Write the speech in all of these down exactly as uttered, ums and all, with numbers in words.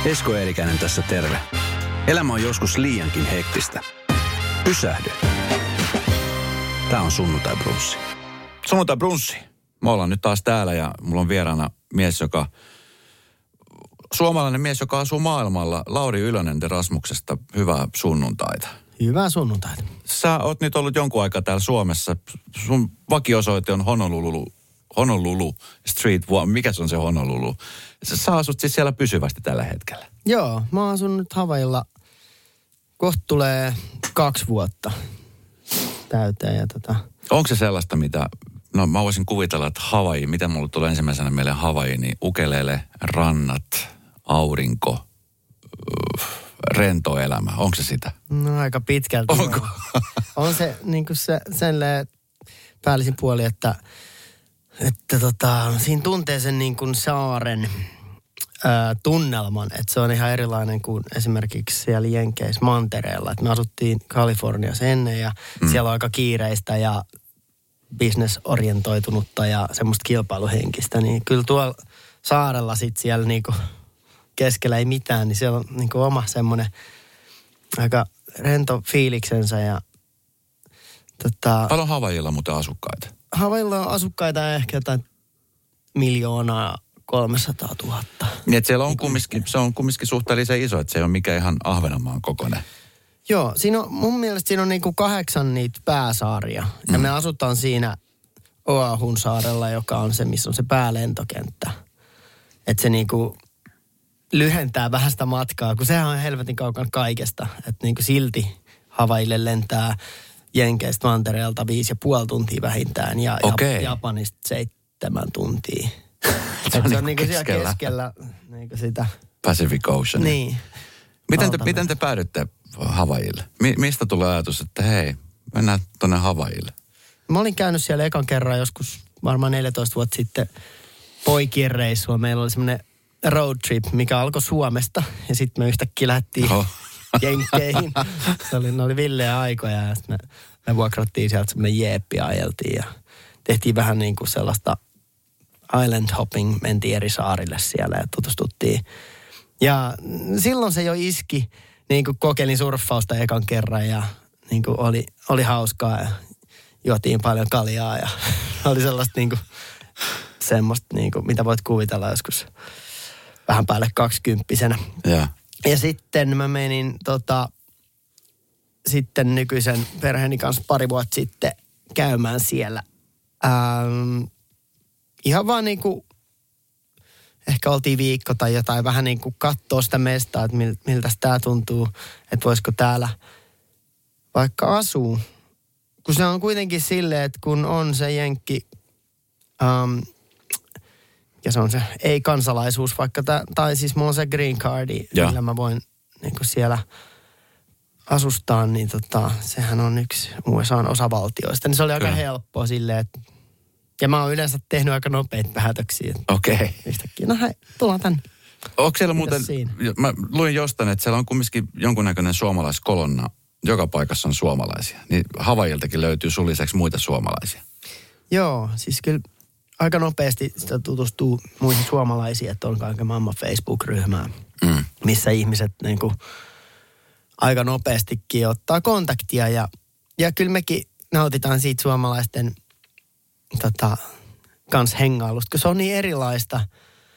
Esko Eerikäinen tässä terve. Elämä on joskus liiankin hektistä. Pysähdy. Tää on Sunnuntai Brunssi. Sunnuntai Brunssi. Me ollaan nyt taas täällä ja mulla on vieraana mies, joka... Suomalainen mies, joka asuu maailmalla. Lauri Ylönen de Rasmuksesta. Hyvää sunnuntaita. Hyvää sunnuntaita. Sä oot nyt ollut jonkun aikaa täällä Suomessa. Sun vakiosoite on Honolulu. Honolulu Street One. Mikä se on se Honolulu? Sä asut siis siellä pysyvästi tällä hetkellä. Joo, mä asun nyt Havailla. Kohta tulee kaksi vuotta täyteen. Ja tota... Onko se sellaista, mitä... No mä voisin kuvitella, että Havaii, mitä mulle tulee ensimmäisenä mieleen Havaii, niin ukelele, rannat, aurinko, rento elämä. Onko se sitä? No aika pitkälti. Onko? On se niin kuin se senleen päällisin puoli, että, että tota, siinä tuntee sen niin kuin saaren ää, tunnelman. Että se on ihan erilainen kuin esimerkiksi siellä Jenkeissä mantereella. Että me asuttiin Kaliforniassa ennen ja mm. siellä on aika kiireistä ja business-orientoitunutta ja semmoista kilpailuhenkistä, niin kyllä tuolla saarella sitten siellä niinku keskellä ei mitään, niin siellä on niinku oma semmoinen aika rento fiiliksensä ja tota... Paljon Havaijilla muuten asukkaita? Havaijilla on asukkaita ehkä jotain miljoonaa kolmesataa tuhatta. Niin että siellä on kumminkin, se on kumminkin suhteellisen iso, että se ei ole mikään ihan Ahvenanmaan kokoinen. Joo, siinä on, mun mielestä siinä on niinku kahdeksan niitä pääsaaria. Ja mm. me asutaan siinä Oahun saarella, joka on se, missä on se päälentokenttä. Että se niinku lyhentää vähän sitä matkaa, kun sehän on helvetin kaukana kaikesta. Että niinku silti Havaille lentää Jenkeistä mantereelta viisi ja puoli tuntia vähintään. Ja okay. Japanista seitsemän tuntia. se on, se on niinku niinku keskellä. siellä keskellä niinku sitä. Pacific Ocean. Niin. Miten te, miten te päädytte Havaijille? Mi- mistä tulee ajatus, että hei, mennään tuonne Havaijille? Mä olin käynyt siellä ekan kerran joskus varmaan neljätoista vuotta sitten poikien reissua. Meillä oli semmoinen road trip, mikä alkoi Suomesta ja sitten me yhtäkkiä lähdettiin oh. Jenkkeihin. Se oli, ne oli villeä aikoja ja sitten me, me vuokrattiin sieltä semmoinen jeeppi ja ajeltiin ja tehtiin vähän niin kuin sellaista island hopping, mentiin eri saarille siellä ja tutustuttiin. Ja silloin se jo iski, niin kuin kokeilin surffausta ekan kerran ja niin kuin oli, oli hauskaa ja juotiin paljon kaljaa ja oli sellaista niin kuin, semmoista, niin kuin, mitä voit kuvitella joskus vähän päälle kaksikymppisenä. Ja, ja sitten mä menin tota, sitten nykyisen perheeni kanssa pari vuotta sitten käymään siellä. Ähm, ihan vaan niin kuin ehkä oltiin viikko tai jotain, vähän niin kuin kattoo sitä mestaa, että miltä tämä tuntuu, että voisiko täällä vaikka asua. Kun se on kuitenkin silleen, että kun on se jenkki, um, ja se on se ei-kansalaisuus vaikka, tää, tai siis mulla on se green cardi, ja. Millä mä voin niin kuin siellä asustaa, niin tota, sehän on yksi U S A:n osavaltioista. Niin se oli aika Kyllä. helppoa silleen, että ja mä oon yleensä tehnyt aika nopeita päätöksiä. Okei. Okay. Yhtäkkiä, no hei, tullaan tänne. Onko siellä Mitäs muuten, siinä? mä luin jostain, että siellä on kumminkin jonkunnäköinen suomalaiskolonna. Joka paikassa on suomalaisia. Niin Havaijiltakin löytyy sun lisäksi muita suomalaisia. Joo, siis kyllä aika nopeasti sitä tutustuu muihin suomalaisiin, että on kaiken maailman Facebook-ryhmää, mm. missä ihmiset niin kuin aika nopeastikin ottaa kontaktia. Ja, ja kyllä mekin nautitaan siitä suomalaisten tota, kanssa hengailusta, kun se on niin erilaista.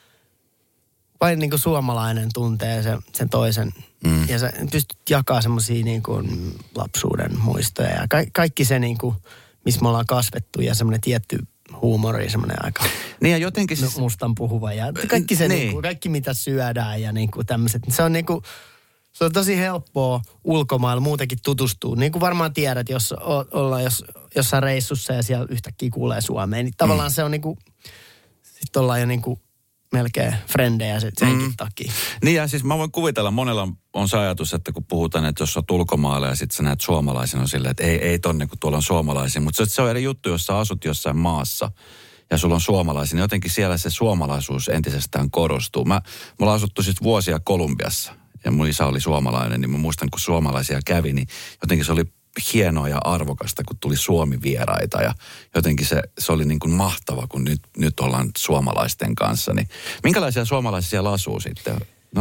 Vain niin kuin suomalainen tuntee sen, sen toisen. Mm. Ja sä pystyt jakamaan semmoisia niin kuin lapsuuden muistoja. Ja ka- kaikki se, niin kuin, missä me ollaan kasvettu ja semmoinen tietty huumori, semmoinen aika niin ja jotenkin siis... mustan puhuva. Ja kaikki se, niin. niin kuin, kaikki mitä syödään ja niin kuin tämmöiset. Se on niin kuin, se on tosi helppoa ulkomailla muutenkin tutustua. Niin kuin varmaan tiedät, jos o- ollaan jos, jossain reissussa ja siellä yhtäkkiä kuulee Suomeen. Niin tavallaan mm. se on niin kuin, sitten ollaan jo niin kuin melkein frendejä senkin mm. takia. Niin ja siis mä voin kuvitella, monella on se ajatus, että kun puhutaan, että jos olet ulkomailla ja sitten sä näet suomalaisen, on silleen, että ei, ei tonne, kun tuolla on suomalaisia. Mutta se on eri juttu, jos sä asut jossain maassa ja sulla on suomalaisia, niin jotenkin siellä se suomalaisuus entisestään korostuu. Mä, me ollaan asuttu sitten vuosia Kolumbiassa ja mun isä oli suomalainen, niin mä muistan, kun suomalaisia kävi, niin jotenkin se oli hienoa ja arvokasta, kun tuli Suomi-vieraita ja jotenkin se, se oli niin kuin mahtava, kun nyt, nyt ollaan suomalaisten kanssa. Niin minkälaisia suomalaisia siellä asuu sitten? No,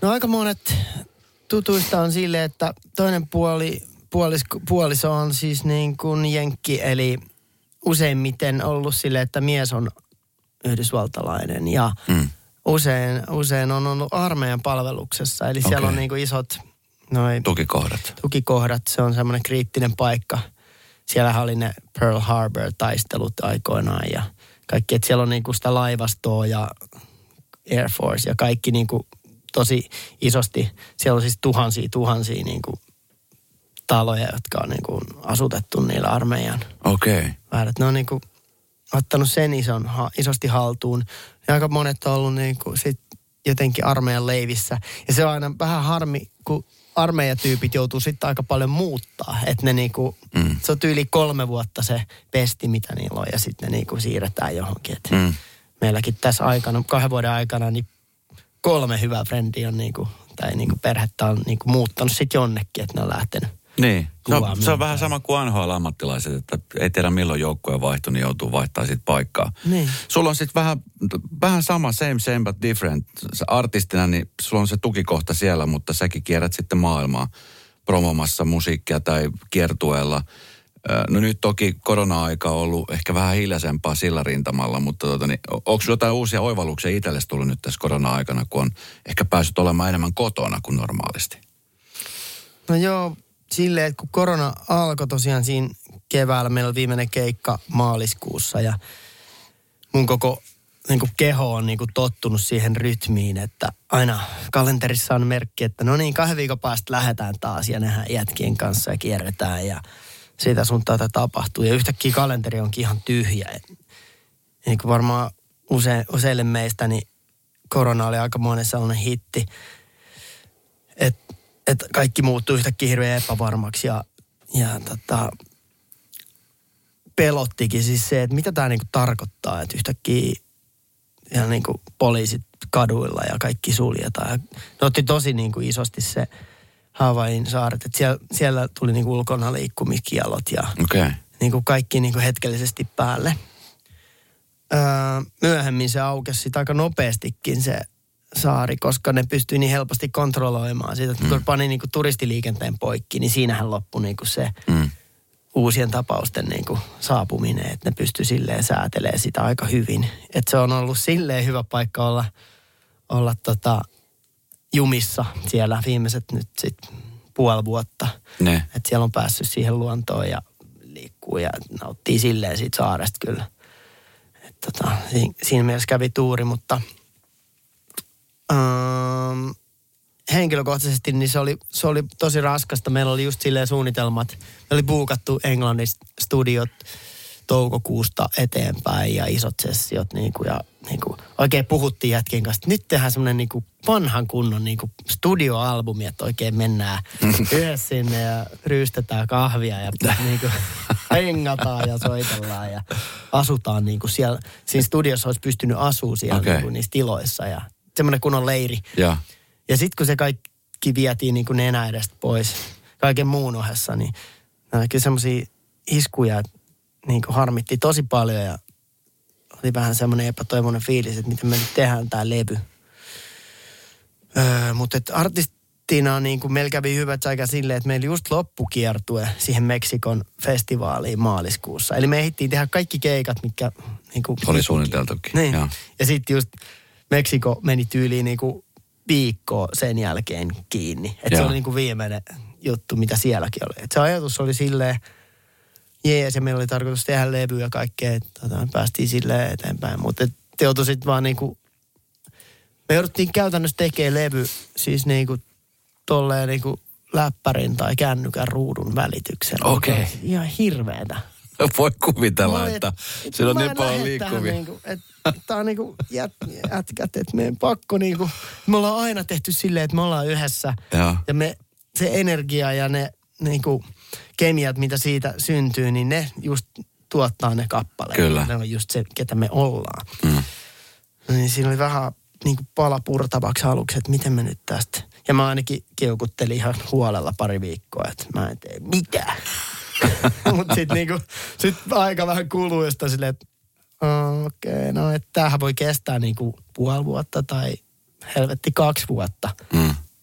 No aika monet tutuista on silleen, että toinen puoli, puolis, puoliso on siis niin kuin jenkki, eli useimmiten ollut silleen, että mies on yhdysvaltalainen ja mm. usein, usein on ollut armeijan palveluksessa. Eli okay. siellä on niin kuin isot noi, tukikohdat. tukikohdat. Se on semmoinen kriittinen paikka. Siellähän oli ne Pearl Harbor-taistelut aikoinaan ja kaikki, että siellä on niin kuin sitä laivastoa ja Air Force ja kaikki niin kuin tosi isosti. Siellä on siis tuhansia, tuhansia niin kuin taloja, jotka on niin kuin asutettu niillä armeijan. Okei. Okay. Ne on niin kuin ottanut sen ison, ha, isosti haltuun. Ja aika monet on ollut niin kuin sit jotenkin armeijan leivissä. Ja se on aina vähän harmi, kun armeijatyypit joutuu sitten aika paljon muuttaa. Että ne niin kuin, mm. se on yli kolme vuotta se pesti, mitä niillä on. Ja sitten ne niin kuin siirretään johonkin. Et mm. meilläkin tässä aikana, kahden vuoden aikana, niin kolme hyvää frendiä on niin kuin, tai niin kuin perhettä on niin kuin muuttanut sitten jonnekin, että ne on lähtenyt. Niin, se on, se on vähän sama kuin N H L-ammattilaiset, että ei tiedä milloin joukkue vaihtuu, niin joutuu vaihtamaan sitten paikkaa. Niin. Sulla on sitten vähän, vähän sama, same, same but different. Sä artistina, niin sulla on se tukikohta siellä, mutta säkin kierrät sitten maailmaa promomassa musiikkia tai kiertueella. No nyt toki korona-aika on ollut ehkä vähän hiljaisempaa sillä rintamalla, mutta tota, niin, onko sulla jotain uusia oivalluksia itsellesi tullut nyt tässä korona-aikana, kun on ehkä päässyt olemaan enemmän kotona kuin normaalisti? No joo, silleen, että kun korona alkoi tosiaan siinä keväällä, meillä oli viimeinen keikka maaliskuussa ja mun koko niin kuin keho on niin kuin tottunut siihen rytmiin, että aina kalenterissa on merkki, että no niin, kahden viikon päästä lähdetään taas ja nähdään jätkien kanssa ja kierretään ja siitä sun tätä tapahtuu. Ja yhtäkkiä kalenteri onkin ihan tyhjä. Niin kuin varmaan use, useille meistä, niin korona oli aika monen sellainen hitti, että et kaikki muuttui yhtäkkiä hirveän epävarmaksi ja, ja tota, pelottikin siis se, että mitä tämä niinku tarkoittaa, että yhtäkkiä ja niinku poliisit kaduilla ja kaikki suljetaan. Ja ne otti tosi niinku isosti se Havain saaret, että siellä, siellä tuli niinku ulkona liikkumiskielot ja okay. niinku kaikki niinku hetkellisesti päälle. Öö, myöhemmin se aukesi sit aika nopeastikin se saari, koska ne pystyi niin helposti kontrolloimaan siitä, että mm. kun pani niinku turistiliikenteen poikki, niin siinähän loppui niinku se mm. uusien tapausten niinku saapuminen, että ne pystyi silleen säätelemään sitä aika hyvin. Että se on ollut silleen hyvä paikka olla, olla tota jumissa siellä viimeiset nyt sit puoli vuotta. Ne. Että siellä on päässyt siihen luontoon ja liikkuu ja nauttii silleen siitä saaresta kyllä. Että tota, siinä mielessä kävi tuuri, mutta ähm, henkilökohtaisesti niin se oli, se oli tosi raskasta. Meillä oli just silleen suunnitelmat. Me oli buukattu Englannista studiot toukokuusta eteenpäin ja isot sessiot niinku ja niinku oikein puhuttiin jätkien kanssa, että nyt tehdään semmoinen niinku vanhan kunnon niinku studioalbumi, että oikein mennään yhdessä sinne ja ryystetään kahvia ja niinku hengataan ja soitellaan ja asutaan niinku siellä. Siinä studiossa olisi pystynyt asumaan siellä okay. niinku niissä tiloissa ja semmoinen kunnon leiri. Ja, ja sitten kun se kaikki vietiin niinku nenä edestä pois kaiken muun ohessa, niin kyllä semmoisia iskuja niin kuin harmitti tosi paljon ja oli vähän semmoinen epätoivoinen fiilis, että miten me nyt tehdään tää levy. Öö, mutta artistina niin kuin meillä kävi hyvät aika silleen, että meillä just loppukiertue siihen Meksikon festivaaliin maaliskuussa. Eli me ehdittiin tehdä kaikki keikat, mitkä niin kuin oli suunniteltukin. Niin. Ja, ja sitten just Meksiko meni tyyliin niin kuin viikkoa sen jälkeen kiinni. Että se oli niin kuin viimeinen juttu, mitä sielläkin oli. Et se ajatus oli silleen, jees, ja meillä oli tarkoitus tehdä levyä ja kaikkea, että tota, päästiin silleen eteenpäin. Mutta te joutui sitten vaan niinku, me jouduttiin käytännössä tekemään levy, siis niinku tolleen niinku läppärin tai kännykän ruudun välityksellä. Okei. Okay. Ihan hirveetä. Voi kuvitella, et, että siellä on niin paljon liikkuvia. Niinku, Tämä on niinku jät, jätkät, että meidän pakko niinku, me ollaan aina tehty silleen, että me ollaan yhdessä. Ja, ja me, se energia ja ne niinku kemiat, mitä siitä syntyy, niin ne just tuottaa ne kappaleet. Kyllä. Ne on just se, ketä me ollaan. Mm. Niin siinä oli vähän niin kuin pala purtavaksi aluksi, että miten me nyt tästä. Ja mä ainakin kiukuttelin ihan huolella pari viikkoa, että mä en tee mitään. Mutta sitten niinku, sit aika vähän kuluu jostain silleen, että okei, okay, no että tämähän voi kestää niinku puoli vuotta tai helvetti kaksi vuotta. Mm.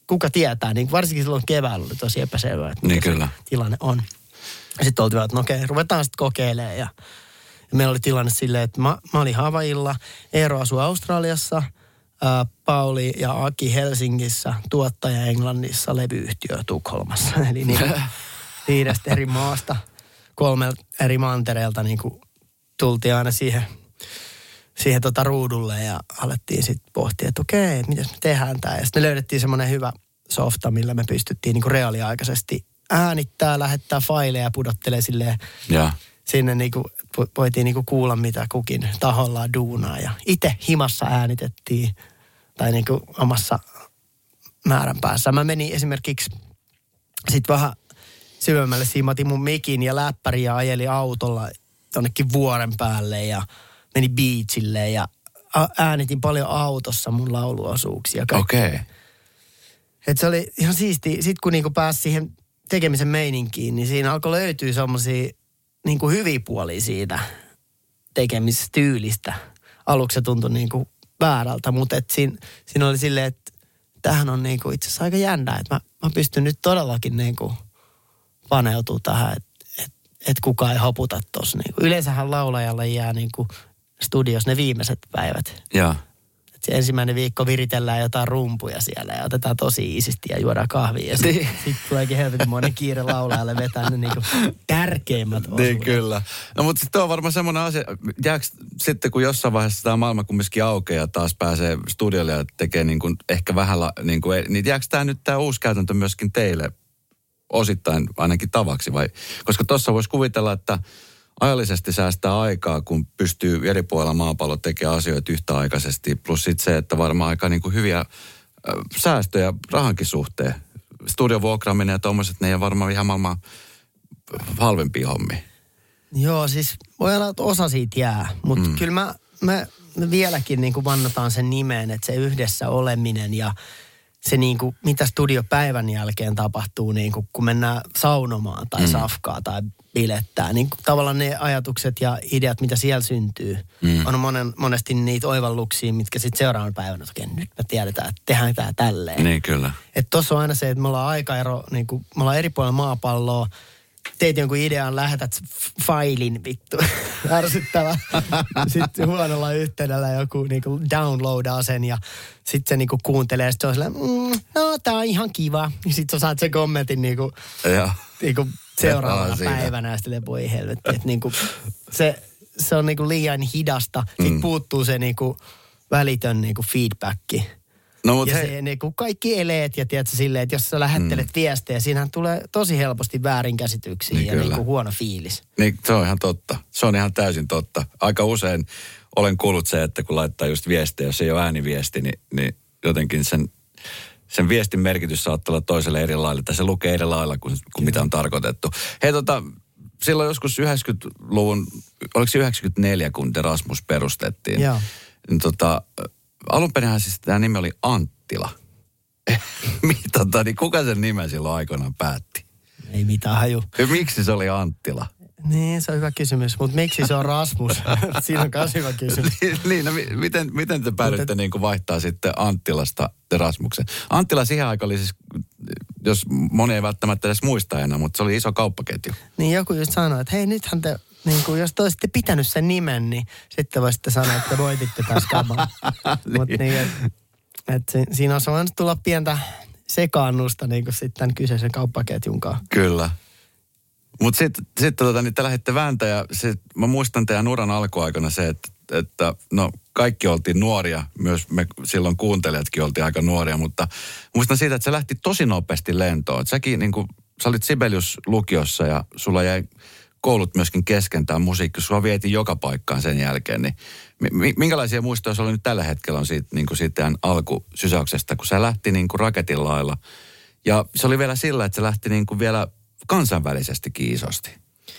kuka tietää, niin varsinkin silloin keväällä oli tosi epäselvää, että niin kyllä. tilanne on. Ja sitten oltiin, että no okei, ruvetaan sitten kokeilemaan. Ja, ja meillä oli tilanne silleen, että mä, mä olin Havaijilla, Eero asui Australiassa, ää, Pauli ja Aki Helsingissä, tuottaja Englannissa, levyyhtiö Tukholmassa. Eli niin viidestä eri maasta, kolmelta eri mantereelta niin kuin tultiin aina siihen, siihen tota ruudulle ja alettiin sitten pohtia, että okei, miten me tehdään tämä. Ja sitten me löydettiin semmoinen hyvä softa, millä me pystyttiin niin kuin reaaliaikaisesti äänittää, lähettää faileja ja pudottelee silleen ja. sinne niinku, voitiin niinku kuulla, mitä kukin tahollaan duunaa. Ja itse himassa äänitettiin tai niinku omassa määränpäässä. Mä menin esimerkiksi sitten vähän syvemmälle, siimatin mun mikin ja läppäri ja ajeli autolla jonnekin vuoren päälle ja meni beachille ja äänitin paljon autossa mun lauluosuuksia. Okei. Okay. Että se oli ihan siistiä. Sitten kun niinku pääsi siihen tekemisen meininkiin, niin siinä alkoi löytyä semmoisia niin kuin hyviä puolia siitä tekemistyylistä. Aluksi se tuntui niin kuin väärältä, mutta et siinä, siinä oli silleen, että tämähän on niin kuin itse asiassa aika jännää, että mä, mä pystyn nyt todellakin niin kuin paneutumaan tähän, että et, et kukaan ei hoputa tuossa. Niin yleensähän laulajalle jää niin kuin studiossa ne viimeiset päivät. Joo. Se ensimmäinen viikko viritellään jotain rumpuja siellä ja otetaan tosi iisisti ja juodaan kahvia. Ja sitten sit tuleekin helvetinmoinen kiire laulajalle vetää ne niinku tärkeimmät osuudet. Niin kyllä. No mutta sitten on varmaan semmoinen asia, jääkö sitten kun jossain vaiheessa tämä maailma kumminkin aukeaa ja taas pääsee studiolle ja tekee niin kuin ehkä vähän, la, niin, kuin, niin jääkö tämä nyt tämä uusi käytäntö myöskin teille osittain ainakin tavaksi vai? Koska tuossa voisi kuvitella, että ajallisesti säästää aikaa, kun pystyy eri puolilla maapalloa tekemään asioita yhtäaikaisesti. Plus sitten se, että varmaan aika niin kuin hyviä äh, säästöjä rahankin suhteen. Studion vuokraaminen ja tuommoiset, ne ei ole varmaan ihan maailman halvempia hommia. Joo, siis voi olla, että osa siitä jää. Mutta mm. kyllä mä, mä vieläkin niin kuin vannotaan sen nimeen, että se yhdessä oleminen ja se niin kuin, mitä studiopäivän jälkeen tapahtuu, niin kuin, kun mennään saunomaan tai mm. safkaa tai bilettää. Niin kuin, tavallaan ne ajatukset ja ideat, mitä siellä syntyy, mm. on monen, monesti niitä oivalluksia, mitkä sitten seuraavan päivänä, että okei, nyt me tiedetään, että tehdään tämä tälleen. Niin, kyllä. Että tuossa on aina se, että me ollaan aikaero, niin kuin, me ollaan eri puolilla maapalloa, teit jonkun idean, lähetät failin, vittu, ärsyttävä. Sitten huonolla yhteydellä joku niinku downloadaa sen ja sitten se niinku kuuntelee ja sitten se on silleen, mm, no tää on ihan kiva. Sitten sä saat sen kommentin niinku, niinku seuraavana päivänä ja sitten voi helvetti. Että niinku se, se on niinku liian hidasta. Sitten mm. puuttuu se niinku välitön niinku feedbacki. No, mutta ja hei. se, niin kuin kaikki eleet ja tiedätkö silleen, että jos sä lähettelet mm. viestejä, siinähän tulee tosi helposti väärinkäsityksiä niin ja niin kuin huono fiilis. Niin, se on ihan totta. Se on ihan täysin totta. Aika usein olen kuullut se, että kun laittaa just viestejä, jos ei ole ääniviesti, niin, niin jotenkin sen, sen viestin merkitys saattaa olla toiselle eri lailla. Tai se lukee eri lailla kuin, kuin mitä on tarkoitettu. Hei tota, silloin joskus yhdeksänkymmentäluvun, oliko se yhdeksänkymmentäneljä, kun Erasmus perustettiin? Joo. Niin tota... Alunperinhän siis tämä nimi oli Anttila. tota, niin kuka sen nimen silloin aikoinaan päätti? Ei mitään haju. Miksi se oli Anttila? Niin, se on hyvä kysymys. Mutta miksi se on Rasmus? Siinä on myös hyvä kysymys. niin, no miten, miten te päädytte niin kuin vaihtaa sitten Anttilasta Rasmuksen? Anttila siihen aikaan oli siis, jos moni ei välttämättä edes muista enää, mutta se oli iso kauppaketju. Niin joku just sanoi, että hei nythän te... Niin kuin jos te olisitte pitänyt sen nimen, niin sitten voisitte sanoa, että voititte taas kamaa. niin. Mutta niin, että et siinä on voinut tulla pientä sekaannusta niin kuin sitten tämän kyseisen kauppaketjun kanssa. Kyllä. Mutta sitten sit, tota, niin te lähditte vääntä ja sit, mä muistan teidän uran alkuaikana se, että, että no kaikki oltiin nuoria, myös me silloin kuuntelijatkin oltiin aika nuoria, mutta muistan siitä, että se lähti tosi nopeasti lentoon. Et säkin niin kuin, sä olit Sibelius-lukiossa ja sulla jäi koulut myöskin kesken tämä musiikki, sua vietiin joka paikkaan sen jälkeen, niin minkälaisia muistoja sulla nyt tällä hetkellä on siitä, niin kuin siitä alkusysäyksestä, kun se lähti niin kuin raketin lailla. Ja se oli vielä sillä, että se lähti niin kuin vielä kansainvälisesti isosti.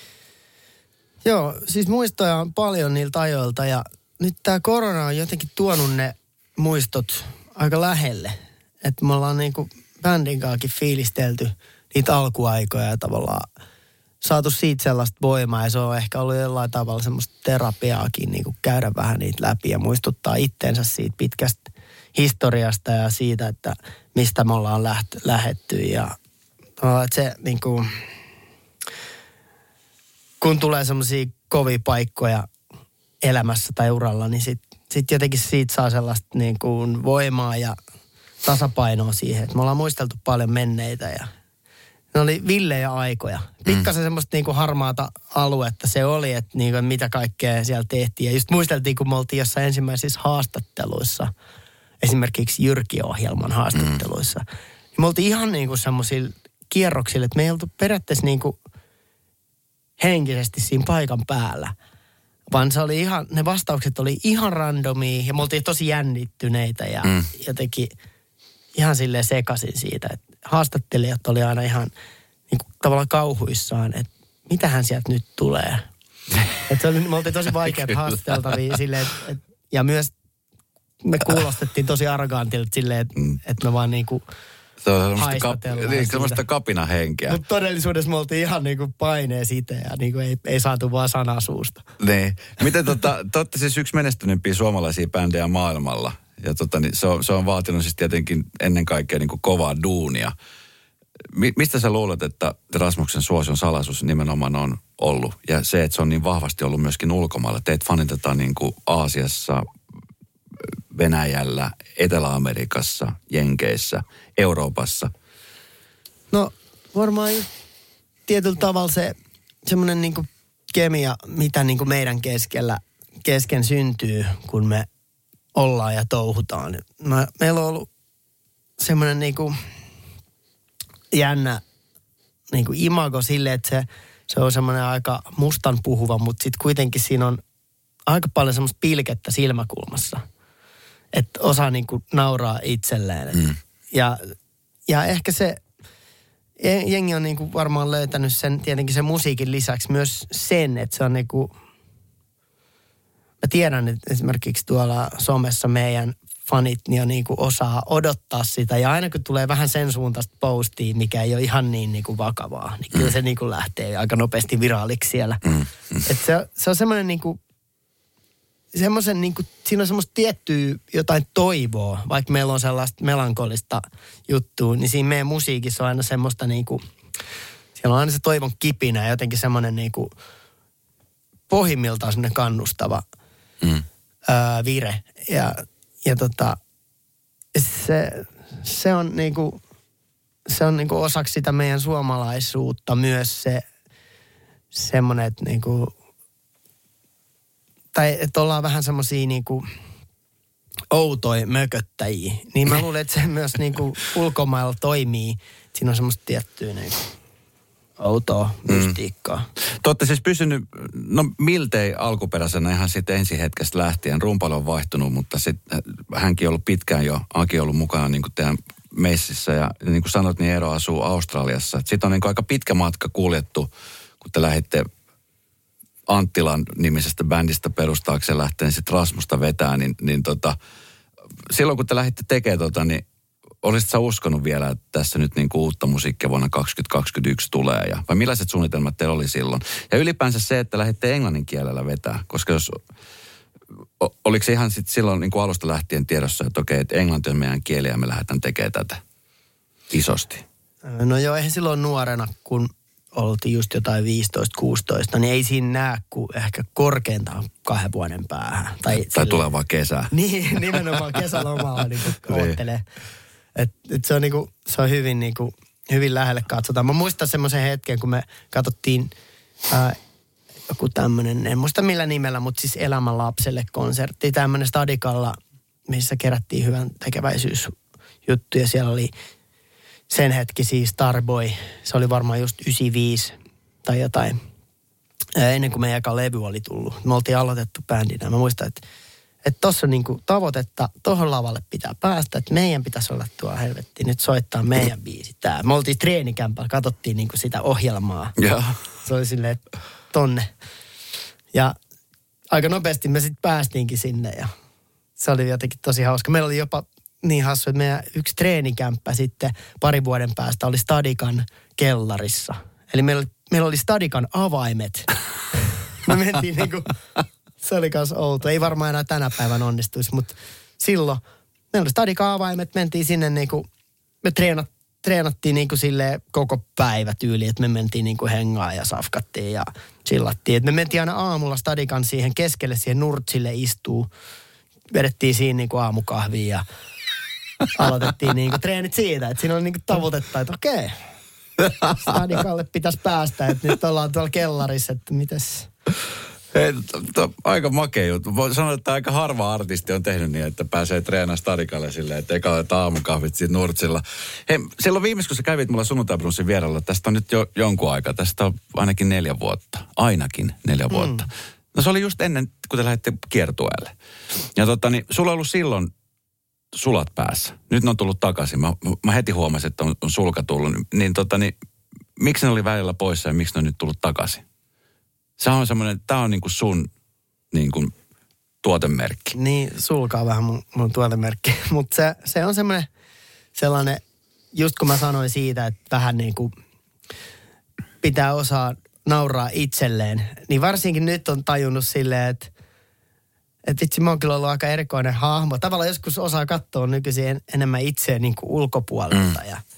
Joo, siis muistoja on paljon niiltä ajoilta ja nyt tämä korona on jotenkin tuonut ne muistot aika lähelle. Että me ollaan niin kuin bändin kanssa fiilistelty niitä alkuaikoja ja tavallaan saatu siitä sellaista voimaa ja se on ehkä ollut jollain tavalla semmoista terapiaakin niin kuin käydä vähän niitä läpi ja muistuttaa itteensä siitä pitkästä historiasta ja siitä, että mistä me ollaan läht, lähetty. Ja että se niin kuin, kun tulee semmoisia kovia paikkoja elämässä tai uralla, niin sitten sit jotenkin siitä saa sellaista niin kuin voimaa ja tasapainoa siihen. Että me ollaan muisteltu paljon menneitä ja ne oli villejä aikoja. Pikkasen mm. semmoista niinku harmaata aluetta se oli, että niinku, mitä kaikkea siellä tehtiin. Ja just muisteltiin, kun me oltiin jossain ensimmäisissä haastatteluissa, esimerkiksi Jyrki-ohjelman haastatteluissa. Mm. Niin me oltiin ihan niinku semmoisilla kierroksilla, että me ei oltu periaatteessa niinku henkisesti siinä paikan päällä. Vaan se oli ihan, ne vastaukset oli ihan randomia ja me oltiin tosi jännittyneitä ja mm. jotenkin ihan silleen sekaisin siitä, että haastattelijat oli aina ihan niin kuin, tavallaan kauhuissaan, että mitähän sieltä nyt tulee. Että se oli, me oltiin tosi vaikeat haastateltavia silleen, että, et, ja myös me kuulostettiin tosi arrogantilta silleen, että, mm. että me vaan niin kuin se on semmoista, kap, niin, semmoista kapinahenkeä. Mutta todellisuudessa me oltiin ihan niin kuin paineen siitä ja niin kuin ei, ei saatu vaan sanaa suusta. Niin. Miten tota, te olette siis yksi menestyneempiä suomalaisia bändejä maailmalla. Ja tota, niin se, on, se on vaatinut siis tietenkin ennen kaikkea niin kuin kovaa duunia. Mi, mistä sä luulet, että Rasmuksen suosion salaisuus nimenomaan on ollut? Ja se, että se on niin vahvasti ollut myöskin ulkomailla. Teet fanitetaan niin kuin Aasiassa, Venäjällä, Etelä-Amerikassa, Jenkeissä, Euroopassa. No varmaan just tietyllä tavalla se semmoinen niin kuin kemia, mitä niin kuin meidän keskellä, kesken syntyy, kun me ollaan ja touhutaan. Mä, meillä on ollut semmoinen niinku jännä niinku imago silleen, että se, se on semmoinen aika mustan puhuva, mutta sitten kuitenkin siinä on aika paljon semmoista pilkettä silmäkulmassa. Että osaa niinku nauraa itselleen. Mm. Ja, ja ehkä se, jengi on niinku varmaan löytänyt sen, tietenkin sen musiikin lisäksi myös sen, että se on niinku, mä tiedän, että esimerkiksi tuolla somessa meidän fanit niin niinku osaa odottaa sitä. Ja aina kun tulee vähän sen suuntaista postia, mikä ei ole ihan niin niinku vakavaa, niin kyllä mm. se niinku lähtee aika nopeasti viraaliksi siellä. Mm. Mm. Että se, se on semmoinen niinku, semmoisen niinku, siinä on semmoista tiettyä jotain toivoa, vaikka meillä on sellaista melankolista juttua, niin siinä meidän musiikissa on aina semmoista niinku, siellä on aina se toivon kipinä ja jotenkin semmoinen niinku pohjimmiltaan semmoinen kannustava Mm. Ää, vire. Ja, ja tota, se, se on niinku, se on niinku osaksi sitä meidän suomalaisuutta myös se semmoinen, että niinku, tai että ollaan vähän semmosia niinku outoja mököttäjiä. Niin mä luulen, että se myös niinku ulkomailla toimii. Siinä on semmoista tiettyä niinku outoa mystiikkaa. Mm. Te olette siis pysynyt, no miltei alkuperäisenä ihan sitten ensi hetkestä lähtien. Rumpalo on vaihtunut, mutta sitten hänkin on ollut pitkään jo, Aki on ollut mukana niin kuin teidän messissä. Ja niin kuin sanoit, niin Eero asuu Australiassa. Sitten on niin kuin aika pitkä matka kuljettu, kun te lähditte Anttilan nimisestä bändistä perustaakseen lähteen sitten Rasmusta vetää, niin, niin tota, silloin kun te lähditte tekemään tota, niin olisit sä uskonut vielä, että tässä nyt niin kuin uutta musiikkia vuonna kaksituhattakaksikymmentäyksi tulee? Ja, vai millaiset suunnitelmat teillä oli silloin? Ja ylipäänsä se, että lähditte englannin kielellä vetää, koska jos, oliko se ihan sit silloin niin kuin alusta lähtien tiedossa, että okei, että englanti on meidän kieli ja me lähdetään tekemään tätä isosti? No joo, eihän silloin nuorena, kun oltiin just jotain viisitoista kuusitoista, niin ei siinä näe kuin ehkä korkeintaan kahden vuoden päähän. Tai, tai tulevaa kesää. Niin, nimenomaan kesälomalla niin oottelee. Et, et se on niinku, se on hyvin niinku, hyvin lähelle katsotaan. Mä muistan semmoisen hetken, kun me katsottiin ää, joku tämmönen, en muista millä nimellä, mutta siis Elämän lapselle konsertti. Tämmönen Stadikalla, missä kerättiin hyvän tekeväisyysjuttuja. Siellä oli sen hetki siis Starboy. Se oli varmaan just yhdeksänkymmentäviisi tai jotain. Ää, ennen kuin meidän eka levy oli tullut. Me oltiin aloitettu bändinä. Mä muistan, että Että tuossa on niinku tavoitetta, tuohon lavalle pitää päästä, että meidän pitäisi olla tuo helvetti, nyt soittaa meidän biisi tää. Me oltiin treenikämpällä, katsottiin niinku sitä ohjelmaa. Ja. Se oli silleen, että tonne. Ja aika nopeasti me sitten päästiinkin sinne ja se oli jotenkin tosi hauska. Meillä oli jopa niin hassu, että meidän yksi treenikämppä sitten pari vuoden päästä oli Stadikan kellarissa. Eli meillä oli, meillä oli Stadikan avaimet. Me mentiin niinku... Se oli kans outo. Ei varmaan enää tänä päivänä onnistuisi, mutta silloin meillä oli stadikaavaimet, mentiin sinne niinku, me treenat, treenattiin niinku silleen koko päivä tyyli, että me mentiin niinku hengaan ja safkattiin ja chillattiin. Et me mentiin aina aamulla stadikan siihen keskelle, siihen nurtsille istuu. Vedettiin siinä niinku aamukahvia ja aloitettiin niinku treenit siitä, että siinä oli niinku tavoitetta, että okei, stadikalle pitäisi päästä, että nyt ollaan tuolla kellarissa, että mitäs... Hei, to, to, aika makea juttu. Voin sanoa, että aika harva artisti on tehnyt niin, että pääsee treenaamaan stadikalle silleen, että eka otetaan aamukahvit siitä nurtsilla. Hei, silloin viimeis, kun sä kävit mulla Sunnuntai Brunssin vierellä, tästä on nyt jo jonkun aika, tästä on ainakin neljä vuotta. Ainakin neljä mm. vuotta. No se oli just ennen, kun te lähditte kiertueelle. Ja tota, niin sulla on ollut silloin sulat päässä. Nyt ne on tullut takaisin. Mä, mä heti huomasin, että on, on sulka tullut. Niin tota, niin miksi ne oli välillä poissa ja miksi ne on nyt tullut takaisin? Se on semmoinen, tää on niinku sun niinku tuotemerkki. Niin, sulkaa vähän mun, mun tuotemerkki. Mutta se, se on semmoinen sellainen, just kun mä sanoin siitä, että vähän niinku pitää osaa nauraa itselleen. Niin varsinkin nyt on tajunnut silleen, että et vitsi, mä oon kyllä ollut aika erikoinen hahmo. Tavallaan joskus osaa katsoa nykyisin en, enemmän itseä niinku ulkopuolelta. Mm. Ja,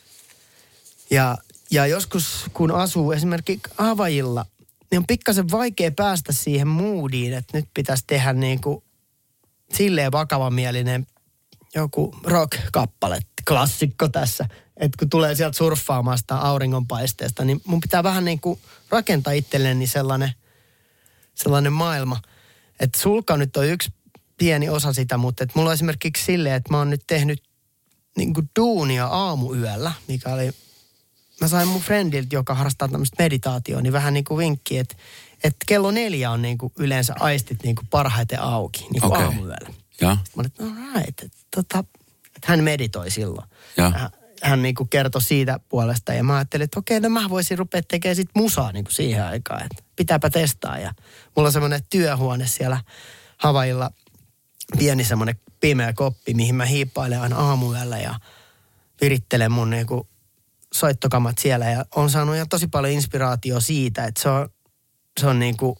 ja, ja joskus kun asuu esimerkiksi Havajilla, niin on pikkasen vaikea päästä siihen moodiin, että nyt pitäisi tehdä niin kuin silleen vakavamielinen joku rock-kappale, klassikko tässä. Että kun tulee sieltä surffaamasta auringonpaisteesta, niin mun pitää vähän niin kuin rakentaa itselleni sellainen, sellainen maailma. Että sulka nyt on yksi pieni osa sitä, mutta että mulla on esimerkiksi silleen, että mä oon nyt tehnyt niin kuin duunia aamuyöllä, mikä oli... Mä sain mun friendiltä, joka harrastaa tämmöistä meditaatioa, niin vähän niin kuin vinkki, että, että kello neljä on niin kuin yleensä aistit niin kuin parhaiten auki, niin kuin okay. aamuyöllä. Ja. Mä olin, että no right, että, tota, että hän meditoi silloin. Ja. Hän, hän niin kuin kertoi siitä puolesta ja mä ajattelin, että okei, no mä voisin rupea tekemään sit musaa niin kuin siihen aikaan, että pitääpä testaa. Ja mulla on semmoinen työhuone siellä Havajilla, pieni semmoinen pimeä koppi, mihin mä hiippailen aina aamuyöllä ja virittelen mun niin kuin soittokamat siellä ja on saanut ihan tosi paljon inspiraatiota siitä, että se on, se on niinku,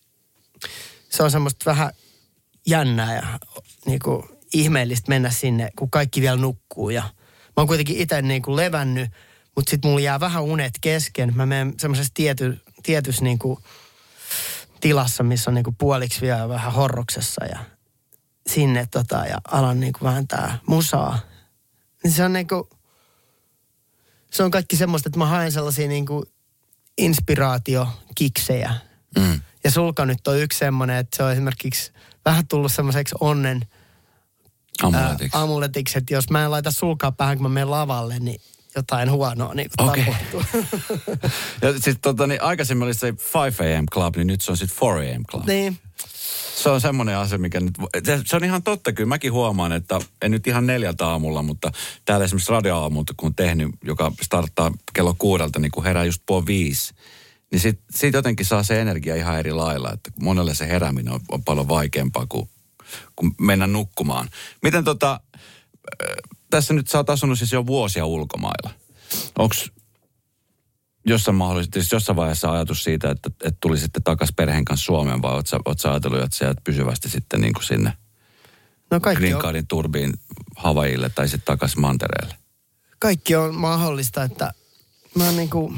se on semmoista vähän jännää ja niinku ihmeellistä mennä sinne, kun kaikki vielä nukkuu ja mä oon kuitenkin itse niinku levännyt, mutta sit mulla jää vähän unet kesken. Mä menen semmoisessa tiety, tietyssä niinku tilassa, missä on niinku puoliksi vielä vähän horroksessa ja sinne tota ja alan niinku vähän tää musaa. Niin se on niinku Se on kaikki semmoista, että mä haen sellaisia niin kuin inspiraatiokiksejä. Mm. Ja sulka nyt on yksi semmoinen, että se on esimerkiksi vähän tullut semmoiseksi onnen amuletiksi. Ää, amuletiksi, että jos mä en laita sulkaa päähän, kun mä menen lavalle, niin jotain huonoa niin kuin okay. tapahtuu. Ja sitten tota, niin aikaisemmin oli se five a.m. club, niin nyt se on sitten four a.m. club. Niin. Se on semmoinen asia, mikä nyt... Se on ihan totta, kyllä mäkin huomaan, että en nyt ihan neljältä aamulla, mutta täällä esimerkiksi radioaamulta, kun on tehnyt, joka starttaa kello kuudelta, niin kun herää just puoli viisi, niin sit, siitä jotenkin saa se energia ihan eri lailla, että monelle se herääminen on, on paljon vaikeampaa kuin, kuin mennä nukkumaan. Miten tota... Tässä nyt sä oot asunut siis jo vuosia ulkomailla. Onko jossain mahdollisesti, jossain vaiheessa ajatus siitä, että, että tulisitte takaisin perheen kanssa Suomeen, vai oot sä, oot sä ajatellut, että sä jäät pysyvästi sitten niin kuin sinne no Green Cardin turbiin Havajille tai sitten takaisin mantereelle? Kaikki on mahdollista, että mä oon niin kuin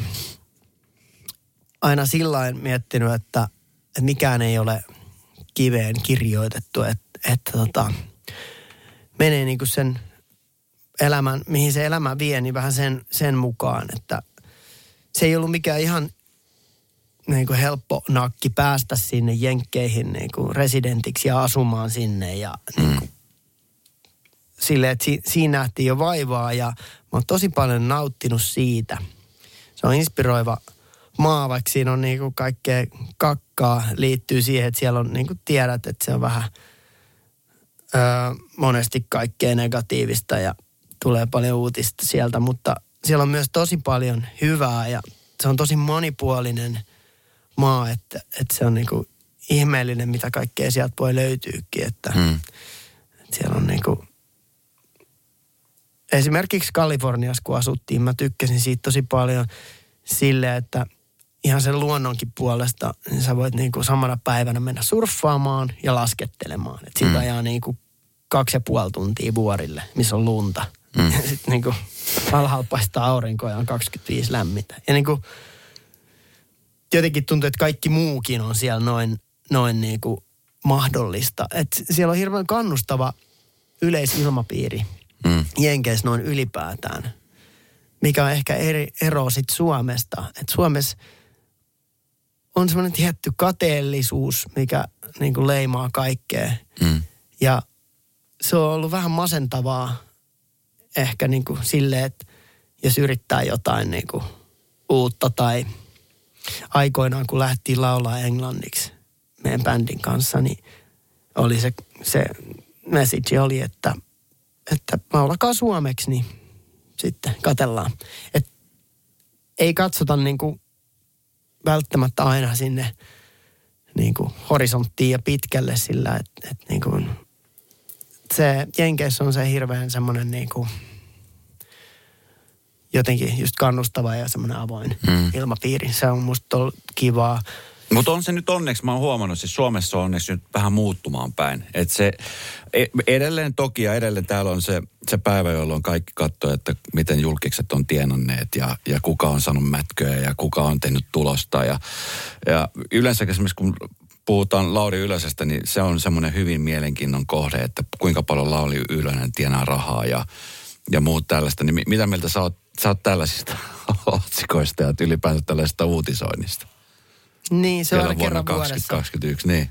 aina sillain miettinyt, että, että mikään ei ole kiveen kirjoitettu, että, että tota, menee niin kuin sen elämän, mihin se elämä vie, niin vähän sen, sen mukaan, että se ei ollut mikään ihan niin kuin helppo nakki päästä sinne jenkkeihin niin kuin residentiksi ja asumaan sinne ja niin kuin, silleen, että si, siinä nähtiin jo vaivaa ja mä oon tosi paljon nauttinut siitä. Se on inspiroiva maa, vaikka siinä on niin kuin kaikkea kakkaa liittyy siihen, että siellä on niin kuin tiedät, että se on vähän öö, monesti kaikkea negatiivista ja tulee paljon uutista sieltä, mutta siellä on myös tosi paljon hyvää ja se on tosi monipuolinen maa, että, että se on niinku ihmeellinen, mitä kaikkea sieltä voi löytyykin, että, hmm. että siellä on niinku esimerkiksi Kaliforniassa, kun asuttiin, mä tykkäsin siitä tosi paljon silleen, että ihan sen luonnonkin puolesta, niin sä voit niinku samana päivänä mennä surffaamaan ja laskettelemaan, että siitä hmm. ajaa niinku kaksi ja puoli tuntia vuorille, missä on lunta. Mm. Ja sitten niin kuin alhaalla paistaa aurinko ja on kaksikymmentäviisi lämmintä. Ja niin kuin jotenkin tuntuu, että kaikki muukin on siellä noin, noin niin kuin mahdollista. Että siellä on hirveän kannustava yleisilmapiiri mm. Jenkeissä noin ylipäätään, mikä on ehkä eri ero sit Suomesta. Että Suomessa on semmoinen tietty kateellisuus, mikä niin kuin leimaa kaikkea. Mm. Ja se on ollut vähän masentavaa ehkä niin kuin silleen, että jos yrittää jotain niin kuin uutta tai aikoinaan, kun lähtiin laulaa englanniksi meidän bändin kanssa, niin oli se, se message oli, että, että laulakaa suomeksi, niin sitten katsellaan. Et ei katsota niin kuin välttämättä aina sinne niin kuin horisonttiin ja pitkälle sillä, että, että niin kuin se Jenkeissä on se hirveän semmoinen niin kuin jotenkin just kannustava ja semmoinen avoin mm. ilmapiiri. Se on musta ollut kivaa. Mutta on se nyt onneksi, mä oon huomannut, siis Suomessa on onneksi nyt vähän muuttumaan päin. Että se edelleen toki ja edelleen täällä on se, se päivä, jolloin kaikki katsoo, että miten julkikset on tienanneet ja, ja kuka on saanut mätköä ja kuka on tehnyt tulosta. Ja, ja yleensä esimerkiksi kun puhutaan Lauri Ylösestä, niin se on semmoinen hyvin mielenkiinnon kohde, että kuinka paljon Lauri Ylönen tienaa rahaa ja, ja muut tällaista. Niin mitä mieltä sä oot, sä oot tällaisista otsikoista ja ylipäänsä tällaisesta uutisoinnista? Niin, se on aina kerran kaksituhattakaksikymmentäyksi, niin.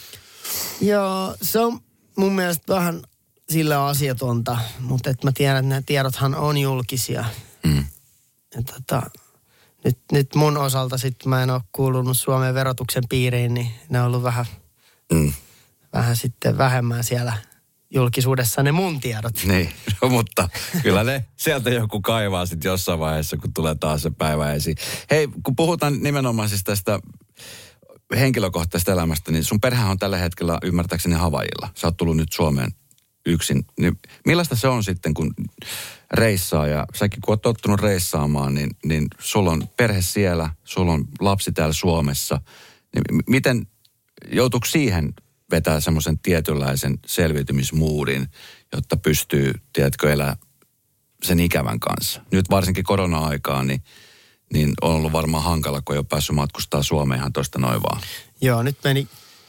Joo, se on mun mielestä vähän sillä asiatonta, mutta et mä tiedän, että nämä tiedothan on julkisia. Mm. Ja tota, nyt, nyt mun osalta sitten mä en ole kuulunut Suomen verotuksen piiriin, niin ne on ollut vähän, mm. vähän sitten vähemmän siellä julkisuudessa ne mun tiedot. Niin, no, mutta kyllä ne sieltä joku kaivaa sitten jossain vaiheessa, kun tulee taas se päivä esiin. Hei, kun puhutaan nimenomaan siis tästä henkilökohtaisesta elämästä, niin sun perhehän on tällä hetkellä ymmärtääkseni Havaijilla. Sä oot tullut nyt Suomeen yksin. Niin millaista se on sitten, kun reissaa ja säkin kun oot tottunut reissaamaan, niin, niin sulla on perhe siellä, sulla on lapsi täällä Suomessa. Niin miten, joutuuko siihen vetää semmoisen tietynlaisen selviytymismuudin, jotta pystyy, tiedätkö, elää sen ikävän kanssa. Nyt varsinkin korona-aikaan, niin, niin on ollut varmaan hankala, kun ei ole päässyt matkustaa Suomeenhan tuosta noin vaan. Joo, nyt meni